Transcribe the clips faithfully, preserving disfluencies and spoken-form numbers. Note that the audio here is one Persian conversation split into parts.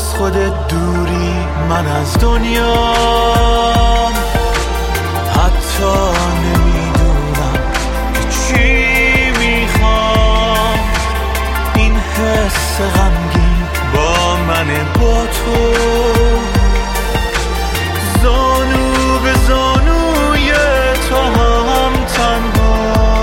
از خودت دوری من از دنیا، حتی نمیدونم که چی میخوام. این حس غمگین با منه، با تو زانو به زانوی تو هم تنها.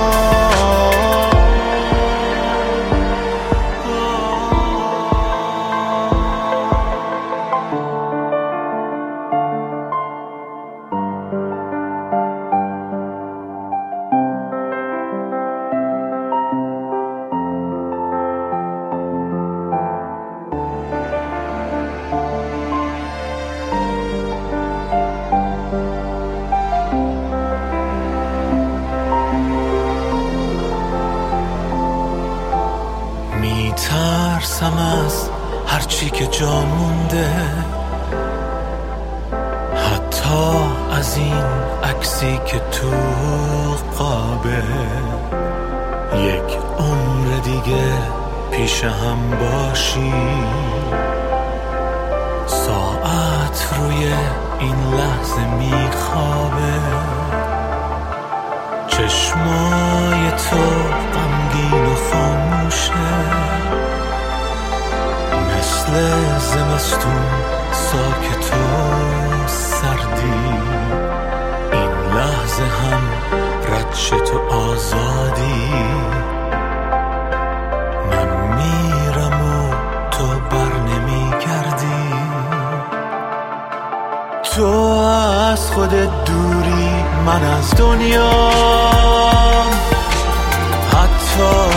میترسم از هرچی که جا مونده، حتی از این عکسی که تو قابه. یک عمر دیگه پیش هم باشی، ساعت روی این لحظه میخوابه. چشمای تو غمگین و خاموشه، مثل زمستون ساکت و سردی. این لحظه هم ردش تو آزادی. من میرم و تو بر نمیگردی. تو از خودت دوری من از دنیا، حتی